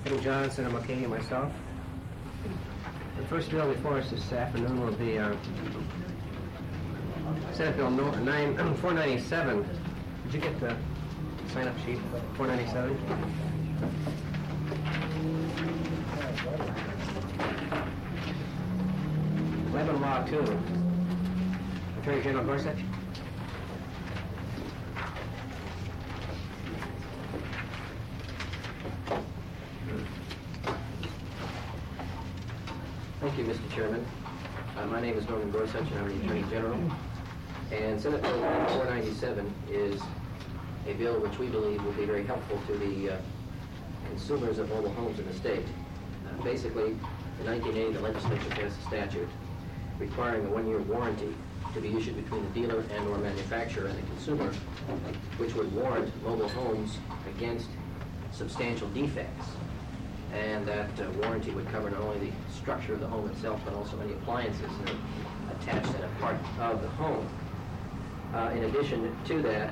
Eddie Johnson, I'm okay, myself. The first bill before us this afternoon will be Senate Bill 497. Did you get the sign-up sheet? 497? Lebanon Law 2. Attorney General Gorsuch. Thank you, Mr. Chairman. My name is Norman Gorsuch, and I'm the Attorney General. And Senate Bill 497 is a bill which we believe will be very helpful to the consumers of mobile homes in the state. Basically, in 1980, the legislature passed a statute requiring a one-year warranty to be issued between the dealer and or manufacturer and the consumer, which would warrant mobile homes against substantial defects. And that warranty would cover not only the structure of the home itself, but also any appliances that are attached and a part of the home. In addition to that,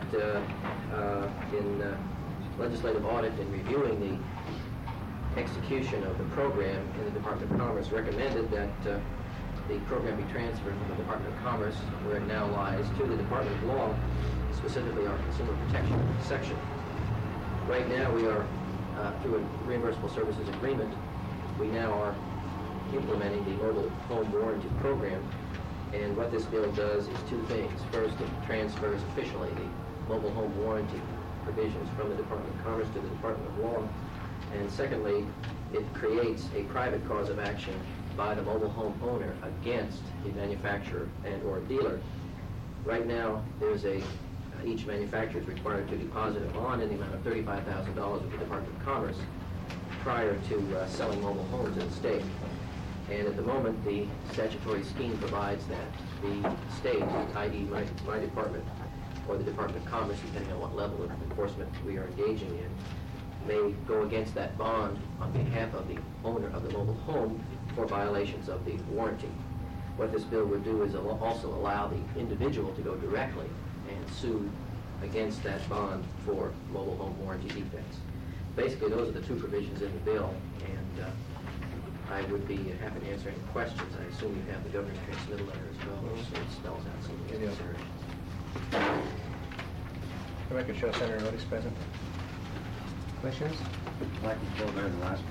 in legislative audit and reviewing the execution of the program in the Department of Commerce, recommended that the program be transferred from the Department of Commerce, where it now lies, to the Department of Law, specifically our Consumer Protection section. Right now we are through a reimbursable services agreement, we now are implementing the mobile home warranty program. And what this bill does is two things. First, it transfers officially the mobile home warranty provisions from the Department of Commerce to the Department of Law. And secondly, it creates a private cause of action by the mobile home owner against the manufacturer and or dealer. Right now, there's each manufacturer is required to deposit a bond in the amount of $35,000 with the Department of Commerce prior to selling mobile homes in the state. And at the moment, the statutory scheme provides that the state, i.e. my department, or the Department of Commerce, depending on what level of enforcement we are engaging in, may go against that bond on behalf of the owner of the mobile home for violations of the warranty. What this bill would do is also allow the individual to go directly and sue against that bond for mobile home warranty defects. Basically, those are the two provisions in the bill, and I would be happy to answer any questions. I assume you have the governor's transmittal letter as well, so it spells out some of the considerations. The record shows Senator Roddick's present. Questions? I'd like to go there the last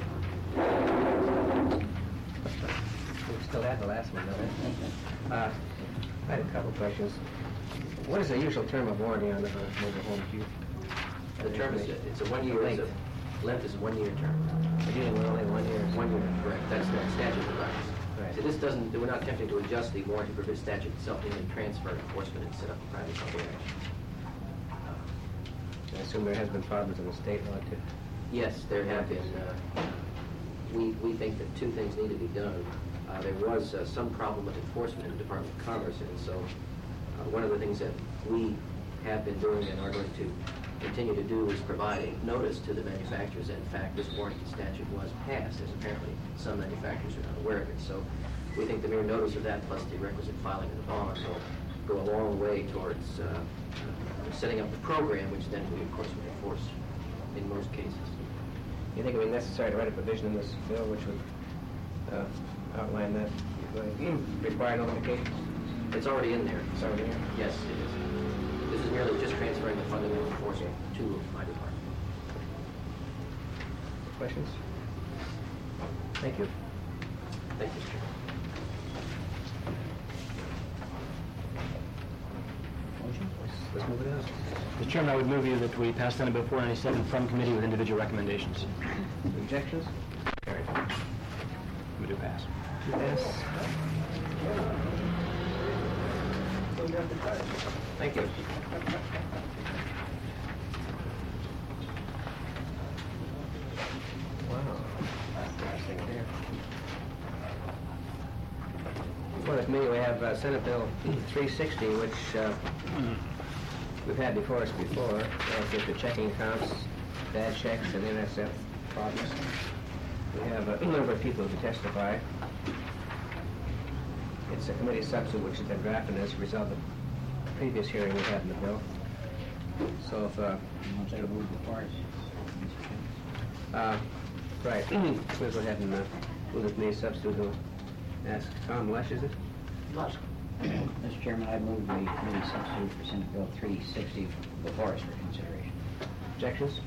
one. We still have the last one, don't we? I had a couple questions. What is the usual term of warranty on the mobile home? The term is, it's a 1 year, length is a 1 year term. We're dealing with only 1 year. 1 year, correct. That's the statute provides. Right. So this doesn't, we're not attempting to adjust the warranty provision statute itself, even transfer enforcement and set up a private cause of action. I assume there has been problems in the state law too. Yes, there have been. We think that two things need to be done. There was some problem with enforcement in the Department of Commerce, and so one of the things that we have been doing and are going to continue to do is provide a notice to the manufacturers that, in fact, this warranty statute was passed, as apparently some manufacturers are not aware of it. So we think the mere notice of that, plus the requisite filing of the bond, will go a long way towards setting up the program, which then we, of course, would enforce in most cases. You think it would be necessary to write a provision in this bill which would outline that required notification? It's already in there. It's already in? Yes, it is. This is merely just transferring the fundamental enforcement to my department. Questions? Thank you. Thank you, Mr. Chairman. Let's move it on. Mr. Chairman, I would move you that we pass Senate Bill 497 from committee with individual recommendations. Objections? Carried. We do pass. Yes. Thank you. Wow. Interesting here. Before the committee, we have Senate Bill 360, which we've had before us before, relative to checking accounts, bad checks, and NSF problems. We have a number of people who testify. It's a committee substitute which has been drafted as a result of the previous hearing we had in the bill. So if Right. We'll go ahead and move the committee substitute. Who ask Tom Lush, is it? Mr. Chairman, I move the committee substitute for Senate Bill 360 before us for consideration. Objections?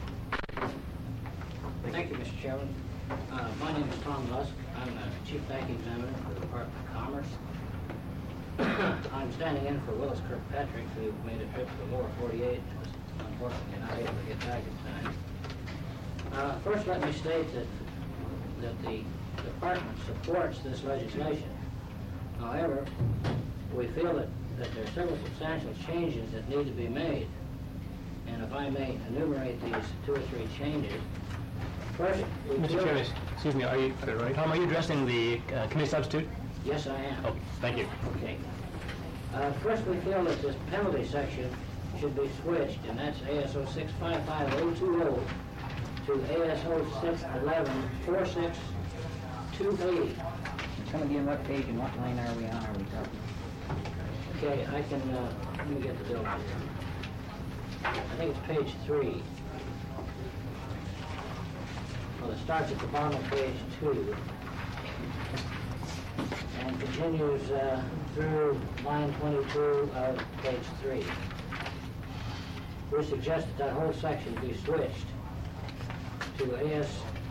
Thank you, Mr. Chairman. My name is Tom Lusk. I'm the Chief Bank Examiner for the Department of Commerce. I'm standing in for Willis Kirkpatrick, who made a trip to the lower 48 and was unfortunately not able to get back in time. First, let me state that the Department supports this legislation. However, we feel that there are several substantial changes that need to be made. And if I may enumerate these 2 or 3 changes. First, we Mr. feel- Chairman, excuse me, Tom, are you addressing the committee substitute? Yes, I am. Oh, thank you. Okay. First, we feel that this penalty section should be switched, and that's ASO 655-020 to ASO 611-46280. Come again, what page and what line are we on? Are we talking? Okay, I can, let me get the bill here. I think it's page 3. Well, it starts at the bottom of page 2 and continues through line 22 of page 3. We suggest that whole section be switched to AS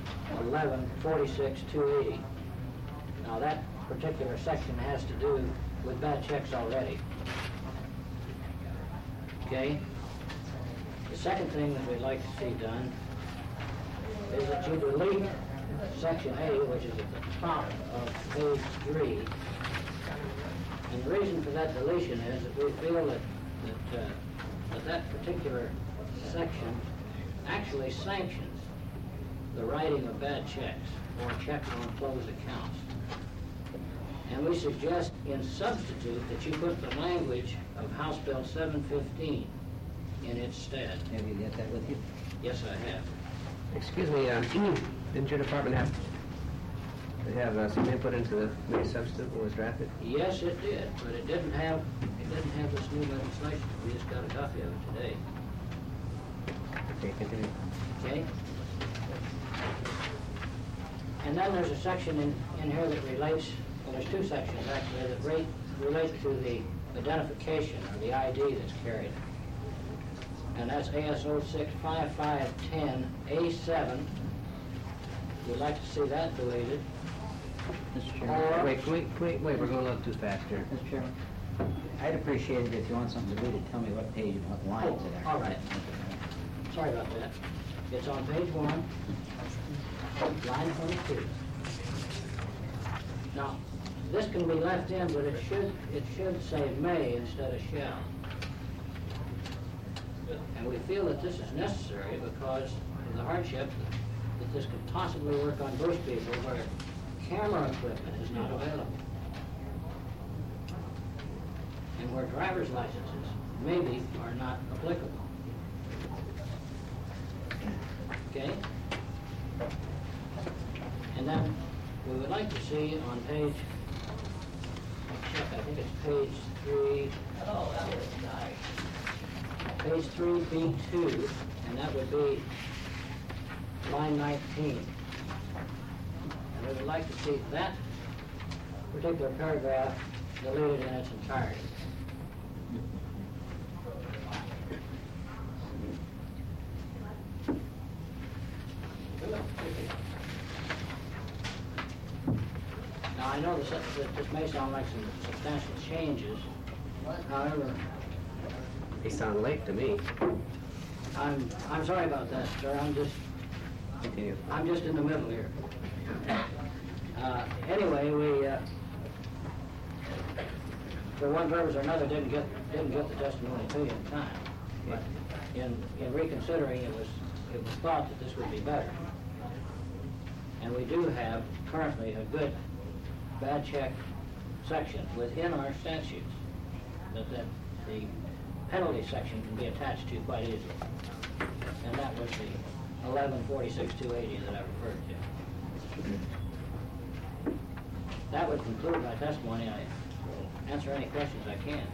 11-46-280. Now, that particular section has to do with bad checks already. Okay? The second thing that we'd like to see done is that you delete section A, which is at the top of page 3. And the reason for that deletion is that we feel that particular section actually sanctions the writing of bad checks or checks on closed accounts. And we suggest in substitute that you put the language of House Bill 715 in its stead. Have you got that with you? Yes, I have. Excuse me, didn't your department have some input into the committee substitute when it was drafted? Yes, it did, but it didn't have this new legislation. We just got a copy of it today. Okay, continue. Okay? And then there's a section in here that relates, well, there's 2 sections actually that relate to the identification or the ID that's carried. And that's ASO 65510A7. We'd like to see that deleted. Mr. Chairman? Wait, we're going a little too fast here. Mr. Chairman? I'd appreciate it if you want something deleted, tell me what page and what lines it are. All right. Sorry about that. It's on page 1, line 22. Now, this can be left in, but it should say may instead of shall. And we feel that this is necessary because of the hardship that this could possibly work on bush people where camera equipment is not available. And where driver's licenses maybe are not applicable. Okay? And then we would like to see on page, check, I think it's page 3. Page 3B2, and that would be line 19. And we would like to see that particular paragraph deleted in its entirety. Now, I know that this may sound like some substantial changes. However, They sound late to me. I'm sorry about that, sir. Continue. I'm just in the middle here. Anyway, we for one purpose or another didn't get the testimony to you in time. But in reconsidering, it was thought that this would be better. And we do have currently a good bad check section within our statutes that the penalty section can be attached to quite easily. And that was the 11-46-280 that I referred to. That would conclude my testimony. I answer any questions I can.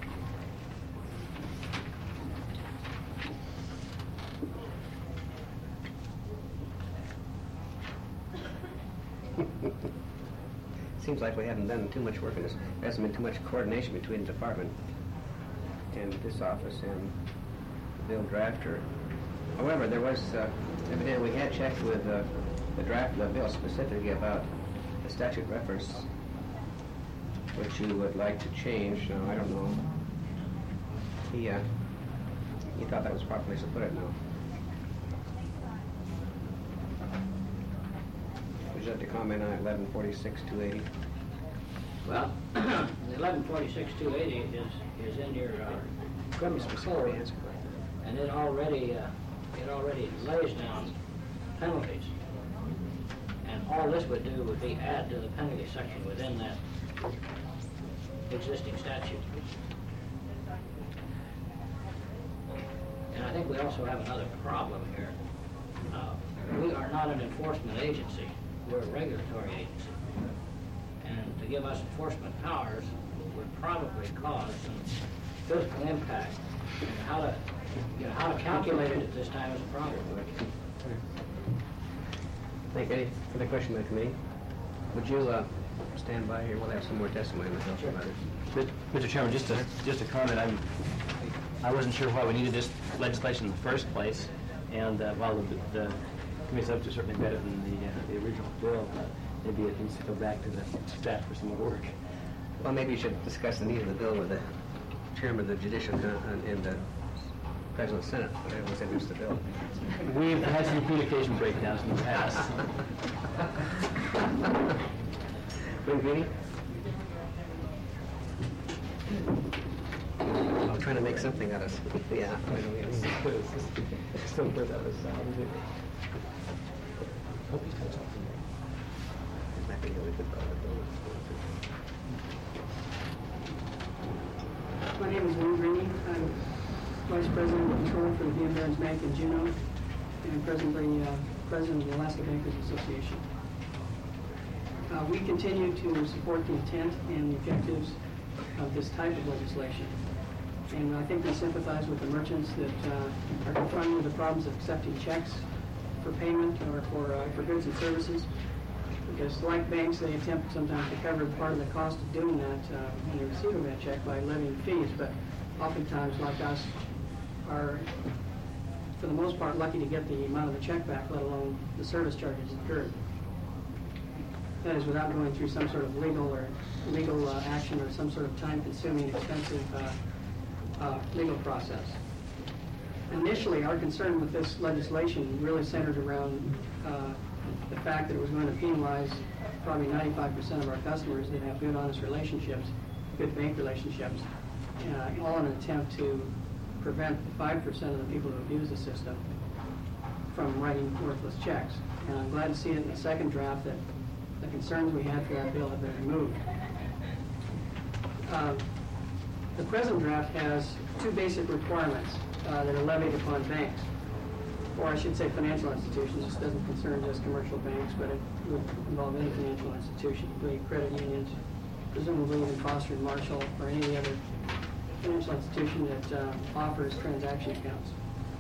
Seems like we haven't done too much work in this. There hasn't been too much coordination between the department and this office and the bill drafter. However, there was, evidently we had checked with the draft of the bill specifically about the statute reference, which you would like to change. Now, I don't know. He thought that was properly, so put it now. Would you like to comment on 1146-280? Well, the 1146-280 is in your criminal code, and it already lays down penalties. And all this would do would be add to the penalty section within that existing statute. And I think we also have another problem here. We are not an enforcement agency. We're a regulatory agency. And to give us enforcement powers would probably cause some physical impact. And how to calculate it at this time is a problem. Thank you. Any further question by the committee? Would you stand by here? We'll have some more testimony myself about it. Mr. Chairman, just a comment. I wasn't sure why we needed this legislation in the first place, and while the committee's up to certainly better than the original bill, maybe it needs to go back to the staff for some more work. Well, maybe you should discuss the need of the bill with the chairman of the judicial and the president of the Senate. Whatever was introduced the bill. We've had some communication breakdowns in the past. Green? I'm trying to make something out of us. Yeah. Still put that aside. Hope he's got something. Might be really good about it. My name is Lou Greeny. I'm Vice President of Control for the VM Barons Bank in Juneau, and presently President of the Alaska Bankers Association. We continue to support the intent and the objectives of this type of legislation. And I think we sympathize with the merchants that are confronted with the problems of accepting checks for payment or for goods and services. Because like banks, they attempt sometimes to cover part of the cost of doing that when they receive that check by levying fees, but oftentimes, like us, are, for the most part, lucky to get the amount of the check back, let alone the service charges incurred. That is without going through some sort of legal action or some sort of time-consuming, expensive legal process. Initially, our concern with this legislation really centered around the fact that it was going to penalize probably 95% of our customers that have good, honest relationships, good bank relationships, all in an attempt to prevent the 5% of the people who abuse the system from writing worthless checks. And I'm glad to see it in the second draft that the concerns we had for that bill have been removed. The present draft has two basic requirements that are levied upon banks, or I should say financial institutions. This doesn't concern just commercial banks, but it would involve any financial institution, including credit unions, presumably even Foster and Marshall, or any other financial institution that offers transaction accounts.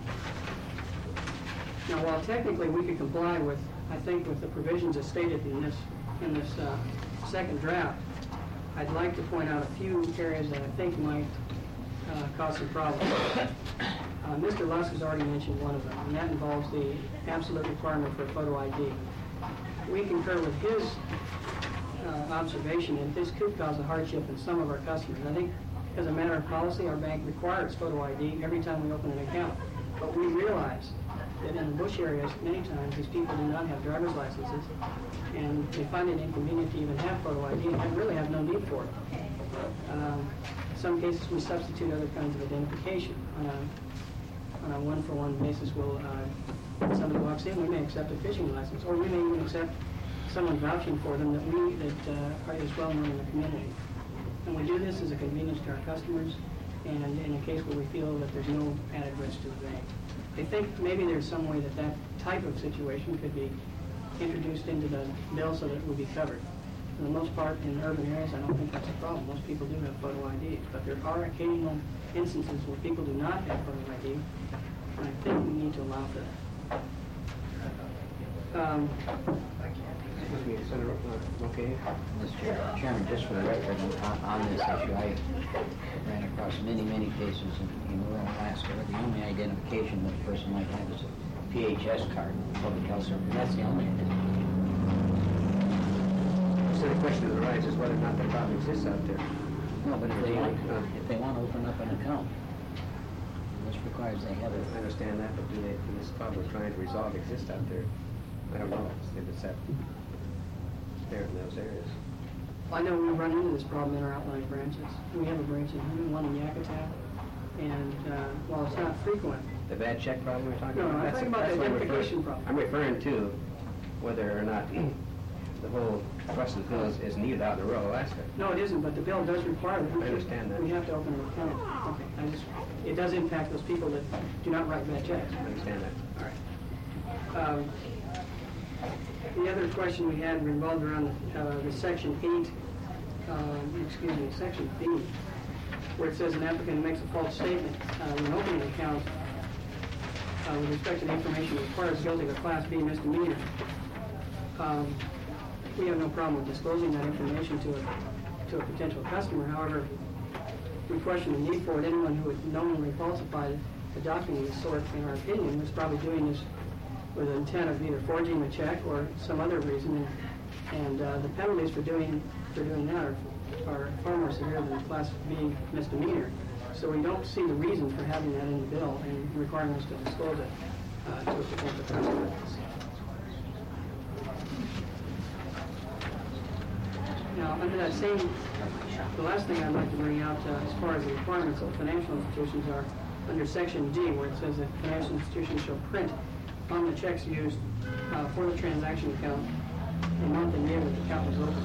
Now, while technically we could comply with, I think, with the provisions as stated in this second draft, I'd like to point out a few areas that I think might cause some problems. Mr. Lusk has already mentioned one of them, and that involves the absolute requirement for a photo ID. We concur with his observation that this could cause a hardship in some of our customers. I think as a matter of policy, our bank requires photo ID every time we open an account. But we realize that in the bush areas, many times these people do not have driver's licenses, and they find it inconvenient to even have photo ID and really have no need for it. In some cases, we substitute other kinds of identification. On a one-for-one basis, when somebody walks in, we may accept a fishing license, or we may even accept someone vouching for them that is well known in the community. And we do this as a convenience to our customers, and in a case where we feel that there's no added risk to the bank. I think maybe there's some way that that type of situation could be introduced into the bill so that it would be covered. For the most part, in urban areas, I don't think that's a problem. Most people do have photo IDs, but there are occasional instances where people do not have photo ID, and I think we need to allow for that. Excuse me, Senator, okay. Mr. Chairman, just for the record, on this issue, I ran across many cases in rural Alaska where the only identification that a person might have is a PHS card, public health service. That's the only identification. So the question that arises whether or not the problem exists out there. No, but if they want to open up an account, this requires they have it. I understand that, but do this problem we're trying to resolve exist out there? I don't know if it's that there in those areas. I know we run into this problem in our outlying branches. We have a branch in one in Yakutat, and while it's not frequent, The bad check problem we're talking No, about? I'm talking about That's the what I'm identification referring- problem. I'm referring to whether or not the whole thrust of the bill is needed out in rural Alaska. no, it isn't, but the bill does require that. I understand that. We have to open an account. Okay, it does impact those people that do not write bad checks. I understand that. All right. The other question we had revolved around the section 8, section B, where it says an applicant makes a false statement when opening an account with respect to the information required is guilty of a Class B misdemeanor. We have no problem with disclosing that information to a potential customer. However, we question the need for it. Anyone who would knowingly falsify a document of this sort, in our opinion, was probably doing this with the intent of either forging the check or some other reason. And the penalties for doing that are far more severe than a Class B misdemeanor. So we don't see the reason for having that in the bill and requiring us to disclose it to a potential customer. Now, under that the last thing I'd like to bring out as far as the requirements of financial institutions are under Section D, where it says that financial institutions shall print on the checks used for the transaction account the month and year that the account was opened.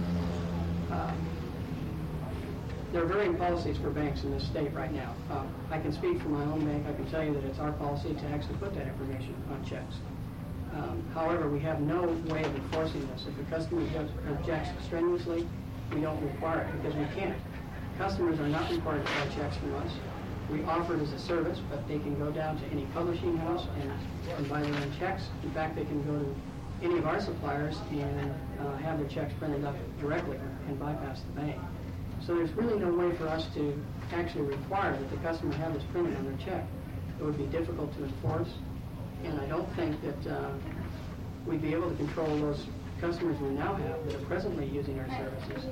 There are varying policies for banks in this state right now. I can speak for my own bank. I can tell you that it's our policy to actually put that information on checks. However, we have no way of enforcing this. If a customer objects strenuously, we don't require it because we can't. Customers are not required to buy checks from us. We offer it as a service, but they can go down to any publishing house and buy their own checks. In fact, they can go to any of our suppliers and have their checks printed up directly and bypass the bank. So there's really no way for us to actually require that the customer have this printed on their check. It would be difficult to enforce, and I don't think that we'd be able to control those customers we now have that are presently using our services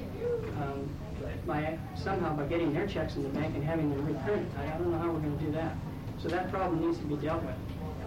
somehow by getting their checks in the bank and having them reprinted. I don't know how we're going to do that. So that problem needs to be dealt with.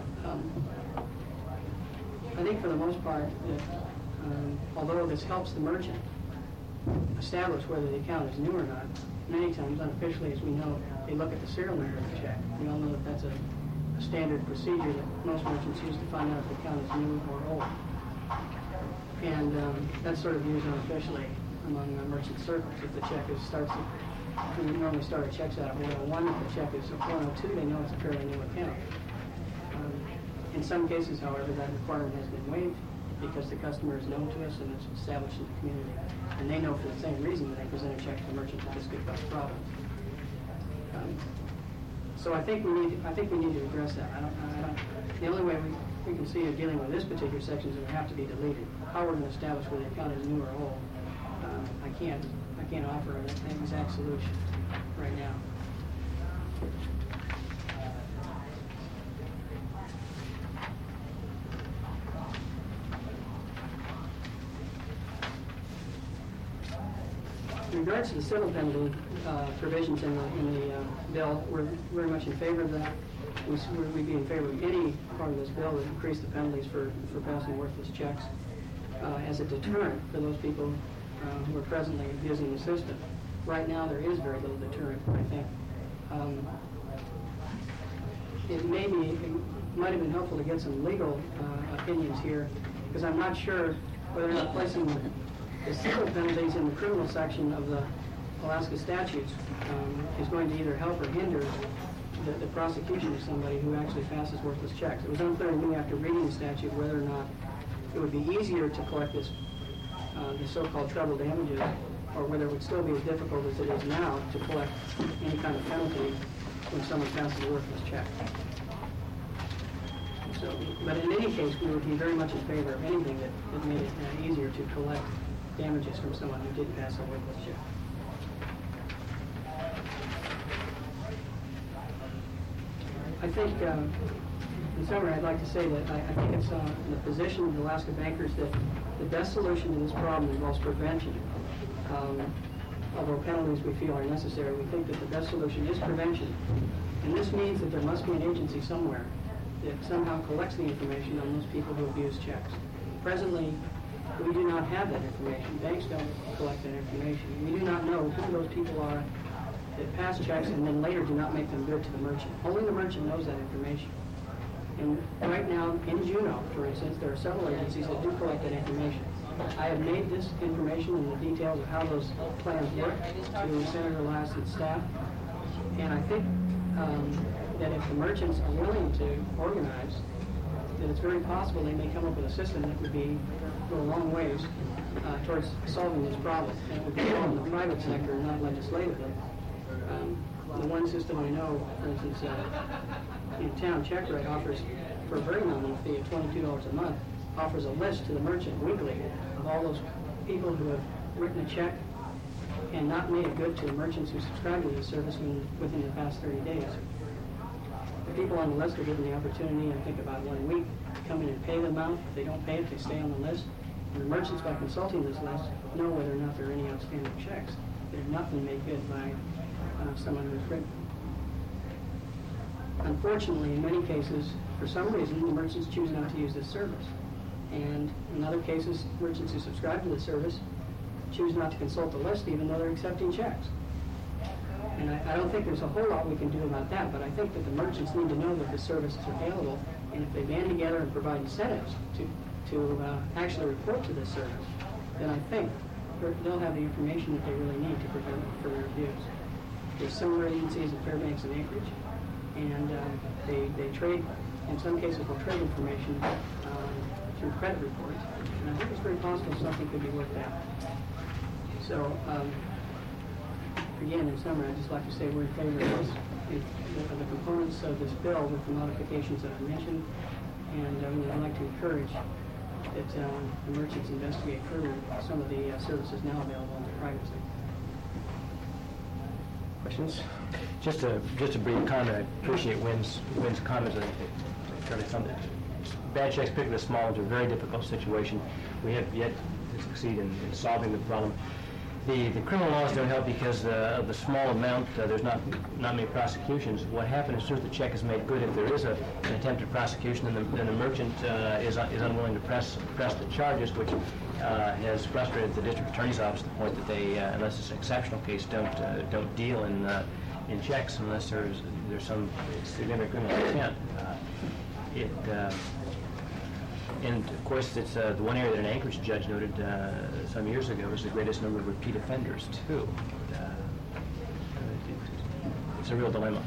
I think for the most part, that, although this helps the merchant establish whether the account is new or not, many times, unofficially, as we know, they look at the serial number of the check. We all know that that's a standard procedure that most merchants use to find out if the account is new or old. And that's sort of used unofficially among merchant circles. If the check we normally start our checks out at 101. If the check is 102, they know it's a fairly new account. In some cases, however, that requirement has been waived because the customer is known to us and it's established in the community. And they know for the same reason that they present a check to the merchant that this could cause problems. So I think we need to address that. The only way we can see of dealing with this particular section is it would have to be deleted. How we're going to establish whether the account is new or old, I can't offer an exact solution right now. In regards to the civil penalty provisions in the bill, we're very much in favor of that. We'd be in favor of any part of this bill that increase the penalties for passing worthless checks as a deterrent for those people who are presently abusing the system. Right now, there is very little deterrent, I think. It might have been helpful to get some legal opinions here, because I'm not sure whether or not placing the civil penalties in the criminal section of the Alaska statutes is going to either help or hinder the prosecution of somebody who actually passes worthless checks. It was unclear to me after reading the statute whether or not it would be easier to collect the so-called treble damages, or whether it would still be as difficult as it is now to collect any kind of penalty when someone passes a worthless check. So, but in any case, we would be very much in favor of anything that made it easier collect damages from someone who did pass a worthless check. I think, in summary, I'd like to say that I think it's in the position of the Alaska bankers that the best solution to this problem involves prevention. Although penalties we feel are necessary, we think that the best solution is prevention. And this means that there must be an agency somewhere that somehow collects the information on those people who abuse checks. Presently, we do not have that information. Banks don't collect that information. We do not know who those people are that pass checks and then later do not make them good to the merchant. Only the merchant knows that information. And right now, in Juneau, for instance, there are several agencies that do collect that information. I have made this information and the details of how those plans work to Senator Lasseter's staff. And I think that if the merchants are willing to organize, that it's very possible they may come up with a system that would go a long ways towards solving this problem. And it would be in the private sector, not legislatively. The one system I know, for instance, in town, CheckRate offers, for a very nominal fee of $22 a month, offers a list to the merchant weekly of all those people who have written a check and not made it good to the merchants who subscribe to this service within the past 30 days. The people on the list are given the opportunity, I think about 1 week, to come in and pay the amount. If they don't pay it, they stay on the list. And the merchants, by consulting this list, know whether or not there are any outstanding checks that have not been made good by someone who's written. Unfortunately, in many cases, for some reason, the merchants choose not to use this service. And in other cases, merchants who subscribe to the service choose not to consult the list even though they're accepting checks. And I don't think there's a whole lot we can do about that, but I think that the merchants need to know that the service is available, and if they band together and provide incentives to actually report to this service, then I think they'll have the information that they really need to prevent further abuse. There's similar agencies at Fairbanks and Anchorage, and they trade, in some cases, will trade information through credit reports, and I think it's very possible something could be worked out. So, again, in summary, I'd just like to say we're in favor of this, of the components of this bill with the modifications that I mentioned, and I'd like to encourage that the merchants investigate further some of the services now available in the private sector. Questions? Just a brief comment. I appreciate Wynn's comments. Bad checks, particularly the small ones, are a very difficult situation. We have yet to succeed in solving the problem. The criminal laws don't help because of the small amount. There's not many prosecutions. What happens as soon as the check is made good, if there is an attempted prosecution, then the merchant is unwilling to press the charges, which has frustrated the district attorney's office to the point that they, unless it's an exceptional case, don't deal in checks unless there's some significant criminal intent. And of course, it's the one area that an Anchorage judge noted some years ago is the greatest number of repeat offenders too. It's a real dilemma.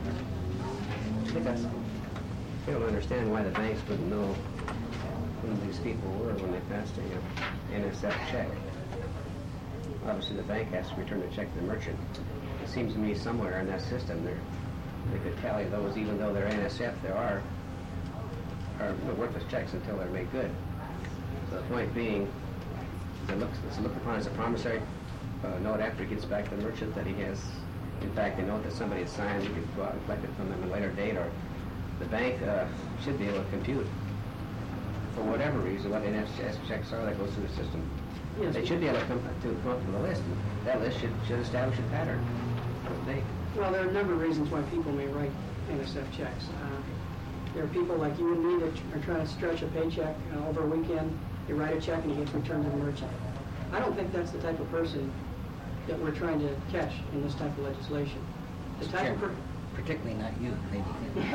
I don't understand why the banks wouldn't know who these people were when they passed a NSF check. Obviously, the bank has to return the check to the merchant. It seems to me somewhere in that system they could tally those, even though they're NSF, there are worthless checks until they're made good. So the point being, it's looked upon as a promissory note after it gets back to the merchant that he has, in fact, a note that somebody has signed. You could go out and collect it from them at a later date, or the bank should be able to compute, for whatever reason, what NSF checks are that goes through the system. Yes. They should be able to come up with a list. That list should establish a pattern, I would think. Well, there are a number of reasons why people may write NSF checks. There are people like you and me that are trying to stretch a paycheck over a weekend. You write a check and it gets returned to the merchant. I don't think that's the type of person that we're trying to catch in this type of legislation. The type of Particularly not you, maybe.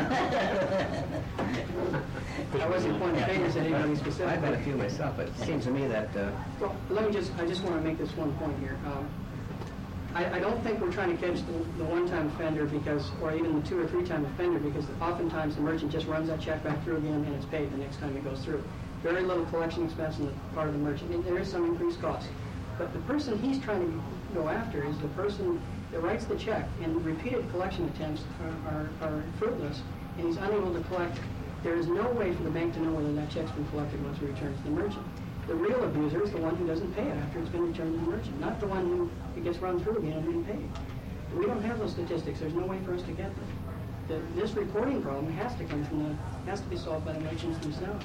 I wasn't pointing fingers at anybody specifically. I've had a few myself, but it seems to me that Well, I just want to make this one point here. I don't think we're trying to catch the one-time offender or even the 2 or 3 time offender, because oftentimes the merchant just runs that check back through again and it's paid the next time it goes through. Very little collection expense on the part of the merchant. And there is some increased cost. But the person he's trying to go after is the person that writes the check, and repeated collection attempts are fruitless, and he's unable to collect. There is no way for the bank to know whether that check's been collected once it returns to the merchant. The real abuser is the one who doesn't pay it after it's been returned to the merchant, not the one who it gets run through again and then paid. We don't have those statistics. There's no way for us to get them. This reporting problem has to come from has to be solved by the merchants themselves.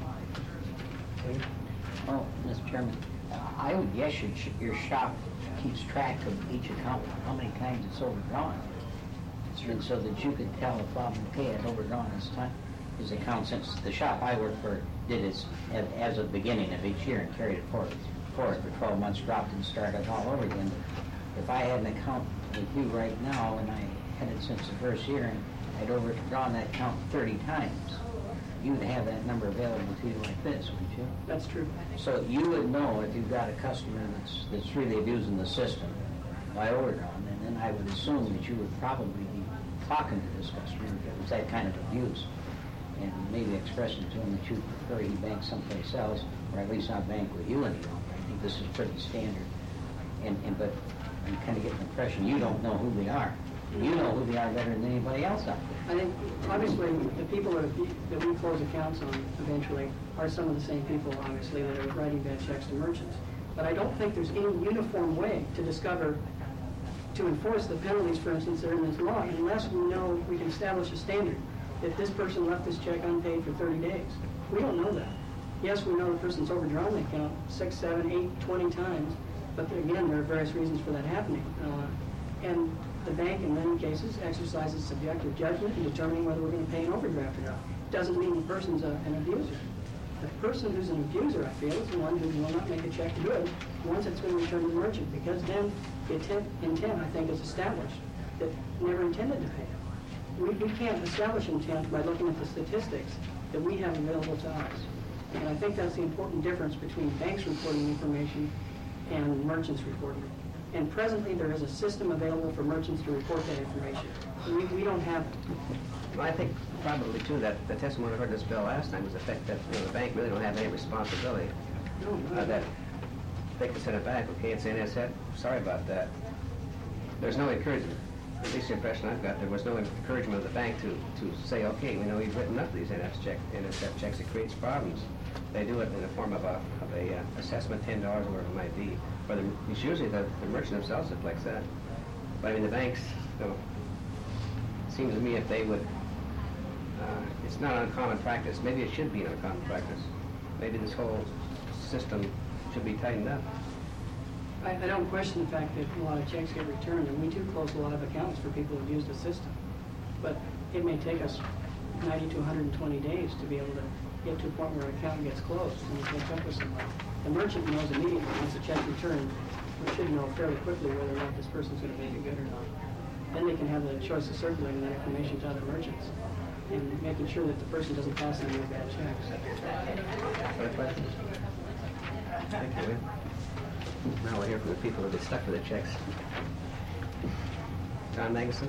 Oh, Mr. Chairman, I would guess your shop keeps track of each account, how many times it's overdrawn. And so that you could tell if Bob McKay has overdrawn his account, since the shop I work for did it as of the beginning of each year and carried it forward for 12 months, dropped and started all over again. If I had an account with you right now and I had it since the first year and I'd overdrawn that account 30 times, you would have that number available to you like this, wouldn't you? That's true. So you would know if you've got a customer that's really abusing the system by overdrawn, and then I would assume that you would probably be talking to this customer if it was that kind of abuse, and maybe expressing to him that you prefer he bank someplace else, or at least not bank with you any longer. I think this is pretty standard. But I'm kind of getting the impression you don't know who they are. You know who they are better than anybody else out there. I think, obviously, the people that we close accounts on eventually are some of the same people, obviously, that are writing bad checks to merchants. But I don't think there's any uniform way to enforce the penalties, for instance, that are in this law, unless we know we can establish a standard that this person left this check unpaid for 30 days. We don't know that. Yes, we know the person's overdrawn the account 6, 7, 8, 20 times, but again, there are various reasons for that happening. And the bank, in many cases, exercises subjective judgment in determining whether we're going to pay an overdraft or not. Doesn't mean the person's an abuser. The person who's an abuser, I feel, is the one who will not make a check good once it's been returned to the merchant, because then the intent, I think, is established that never intended to pay it. We can't establish intent by looking at the statistics that we have available to us. And I think that's the important difference between banks reporting information and merchants reporting it. And presently, there is a system available for merchants to report that information. We don't have it. Well, I think probably, too, that the testimony I heard this bill last time was the fact that the bank really don't have any responsibility. That they can send it back, okay, it's NSF, sorry about that. There's no encouragement, at least the impression I've got, there was no encouragement of the bank to say, okay, we know you've written up these NSF checks, it creates problems. They do it in the form of a assessment, $10 or whatever it might be. But it's usually the merchant themselves that collects that. But I mean, the banks, it seems to me if they would, it's not uncommon practice. Maybe it should be an uncommon practice. Maybe this whole system should be tightened up. I don't question the fact that a lot of checks get returned, and we do close a lot of accounts for people who've used the system. But it may take us 90 to 120 days to be able to get to a point where an account gets closed and we catch up with somebody. The merchant knows immediately once the check's returned, we should know fairly quickly whether or not this person's going to make it good or not. Then they can have the choice of circulating that information to other merchants and making sure that the person doesn't pass any more bad checks. Other questions? Thank you. Now we'll hear from the people who get stuck with the checks. John Magnuson?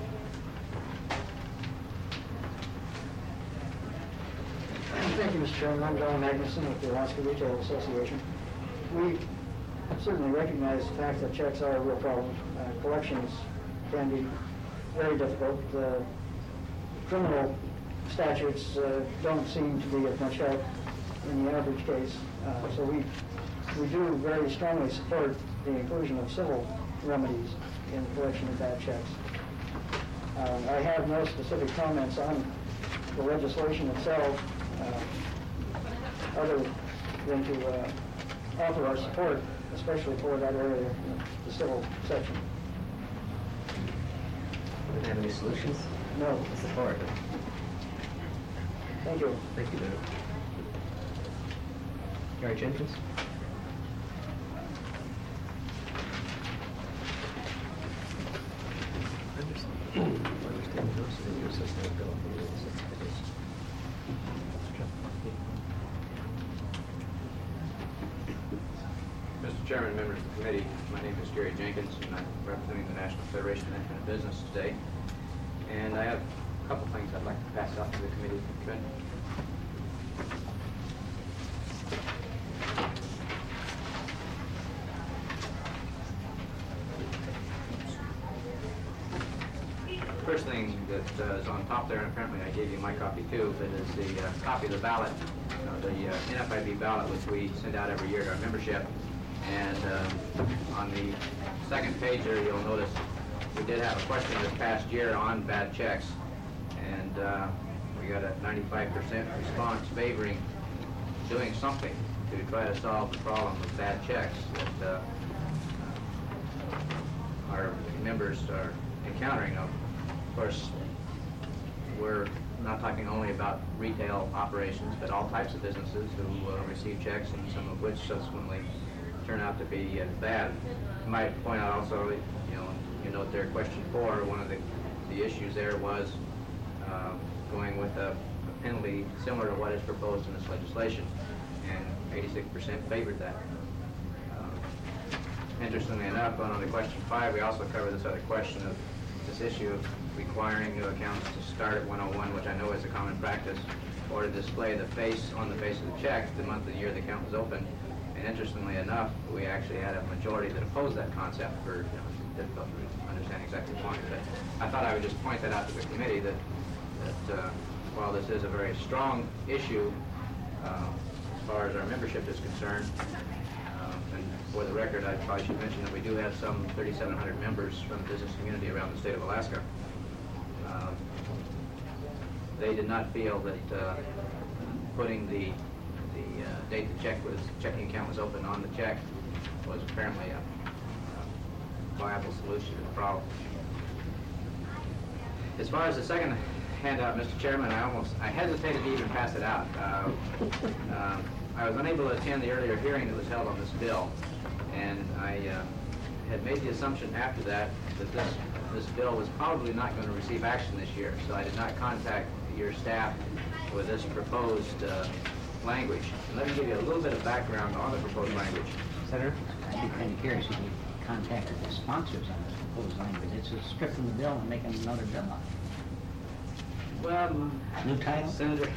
Thank you, Mr. Chairman. I'm John Magnuson with the Alaska Retail Association. We certainly recognize the fact that checks are a real problem. Collections can be very difficult. Criminal statutes don't seem to be of much help in the average case. So we do very strongly support the inclusion of civil remedies in the collection of bad checks. I have no specific comments on the legislation itself, other than to offer our support, especially for that area, the civil section. Do you have any solutions? No. Support. Thank you. Thank you, Ben. Gary Jenkins? Mr. Chairman, members of the committee, my name is Gary Jenkins, and I'm representing the National Federation of Independent Business today. And I have a couple things I'd like to pass out to the committee. Good. First thing that is on top there, and apparently I gave you my copy too, but is the copy of the ballot the NFIB ballot, which we send out every year to our membership. And on the second page there, you'll notice we did have a question this past year on bad checks, and we got a 95% response favoring doing something to try to solve the problem of bad checks that our members are encountering. Of course, we're not talking only about retail operations, but all types of businesses who receive checks, and some of which subsequently turn out to be bad. I might point out also, you note there, question 4, one of the issues there was going with a penalty similar to what is proposed in this legislation, and 86% favored that. Interestingly enough, on the question 5, we also cover this other question of this issue of requiring new accounts to start at 101, which I know is a common practice, or to display the face on the face of the check the month of the year the account was open. And interestingly enough, we actually had a majority that opposed that concept for difficult to understand exactly why. But I thought I would just point that out to the committee that while this is a very strong issue as far as our membership is concerned, and for the record, I probably should mention that we do have some 3,700 members from the business community around the state of Alaska. They did not feel that putting the date the checking account was open on the check was apparently a viable solution to the problem. As far as the second handout, Mr. Chairman, I hesitated to even pass it out. I was unable to attend the earlier hearing that was held on this bill, and I had made the assumption after that this bill was probably not going to receive action this year, so I did not contact your staff with this proposed language. And let me give you a little bit of background on the proposed language. Senator? I'd be kind of curious if you contacted the sponsors on this proposed language. It's just stripping the bill and making another bill on it. Well, New title? Senator,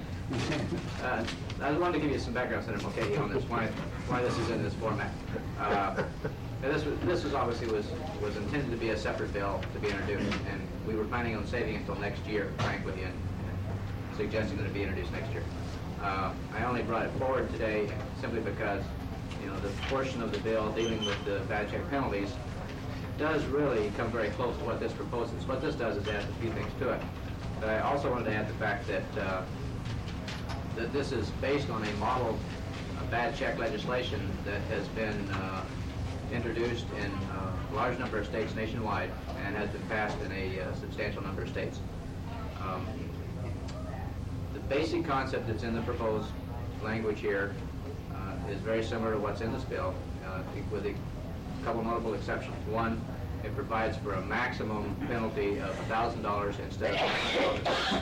I wanted to give you some background, Senator Mulcahy, on this, why this is in this format. This was obviously was intended to be a separate bill to be introduced, and we were planning on saving it until next year, frank with you, and suggesting that it be introduced next year. I only brought it forward today simply because, the portion of the bill dealing with the bad check penalties does really come very close to what this proposes. What this does is add a few things to it. But I also wanted to add the fact that that this is based on a model bad check legislation that has been introduced in a large number of states nationwide and has been passed in a substantial number of states. The basic concept that's in the proposed language here is very similar to what's in this bill, with a couple notable exceptions. One, it provides for a maximum penalty of $1,000 instead of $500.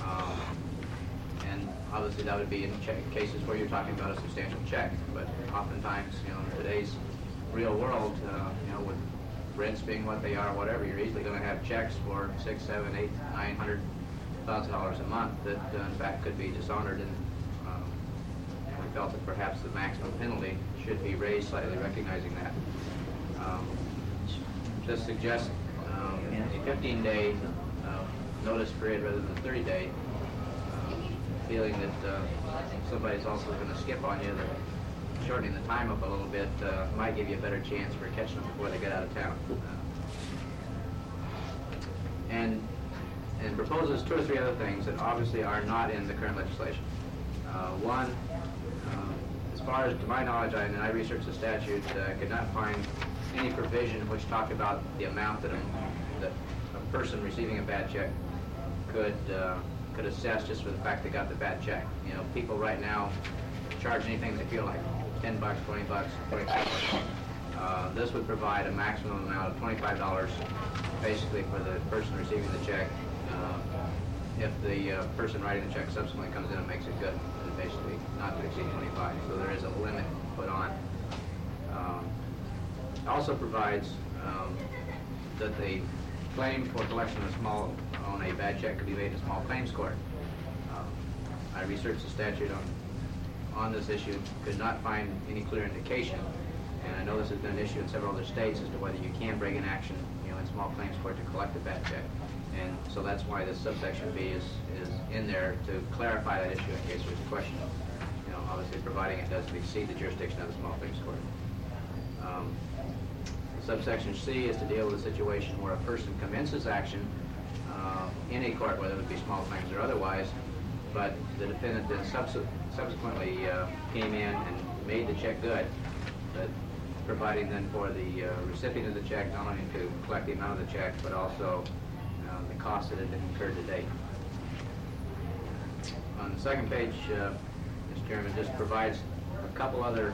And obviously that would be in cases where you're talking about a substantial check. But oftentimes, in today's real world, with rents being what they are, whatever, you're easily going to have checks for $600,000, $700,000, $800,000, $900,000 a month that in fact could be dishonored, and we felt that perhaps the maximum penalty should be raised slightly, recognizing that. This suggests a 15-day notice period rather than a 30-day, feeling that somebody's also going to skip on you, that shortening the time up a little bit might give you a better chance for catching them before they get out of town. And proposes 2 or 3 other things that obviously are not in the current legislation. One, as far as to my knowledge, and I researched the statute, could not find any provision which talked about the amount that a person receiving a bad check could assess just for the fact they got the bad check. People right now charge anything they feel like, $10, $20, $25. This would provide a maximum amount of $25, basically, for the person receiving the check. If the person writing the check subsequently comes in and makes it good, then basically not to exceed 25. So there is a limit put on. It also provides that the claim for collection on a bad check could be made in a small claims court. I researched the statute on this issue, could not find any clear indication, and I know this has been an issue in several other states as to whether you can bring an action, in small claims court to collect a bad check. And so that's why this subsection B is in there, to clarify that issue in case there's a question. obviously providing it doesn't exceed the jurisdiction of the small claims court. Subsection C is to deal with a situation where a person commences action in a court, whether it be small claims or otherwise, but the defendant then subsequently came in and made the check good, but providing then for the recipient of the check not only to collect the amount of the check, but also the cost that had been incurred to date. On the second page, Mr. Chairman, just provides a couple other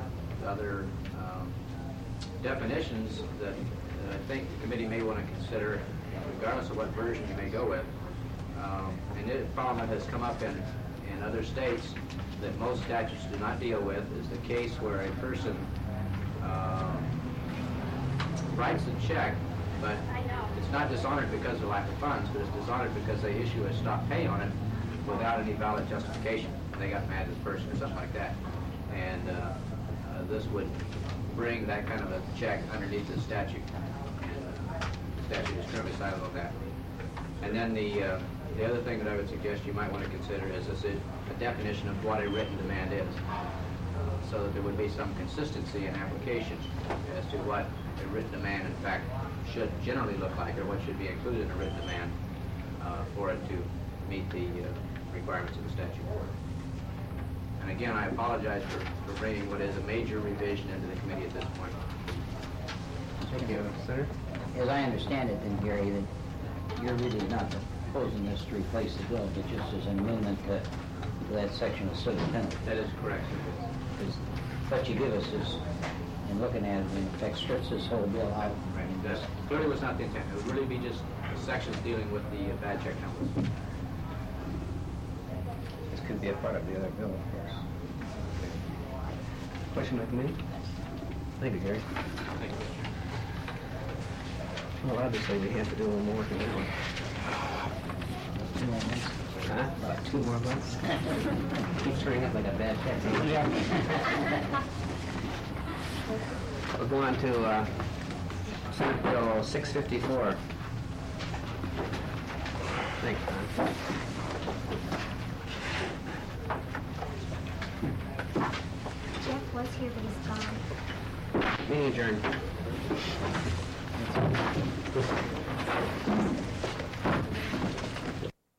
definitions that I think the committee may want to consider, regardless of what version you may go with. And the problem that has come up in other states that most statutes do not deal with is the case where a person writes a check, but it's not dishonored because of lack of funds, but it's dishonored because they issue a stop pay on it without any valid justification. They got mad at this person or something like that. And this would bring that kind of a check underneath the statute. And the statute is currently silent on that. And then the other thing that I would suggest you might want to consider is a definition of what a written demand is, so that there would be some consistency in application as to what a written demand in fact should generally look like, or what should be included in a written demand for it to meet the requirements of the statute. And again, I apologize for bringing what is a major revision into the committee at this point. Thank you, Senator. As I understand it, then, Gary, that you're really not proposing this to replace the bill, but just as an amendment to that section of civil penalty. That is correct. Because what you give us is, in looking at it, in effect, strips this whole bill out. Right. That clearly was not the intent. It would really be just sections dealing with the bad check numbers. This could be a part of the other bill, of course. Question by committee? Thank you, Gary. Thank you. Well, obviously, we have to do a little more than that one. 2 more months. Huh? About 2 more months? Keeps turning up like a bad check. We'll go on to Senate Bill 654. Thanks, Don. Jeff was here, but he's gone. Meeting adjourned.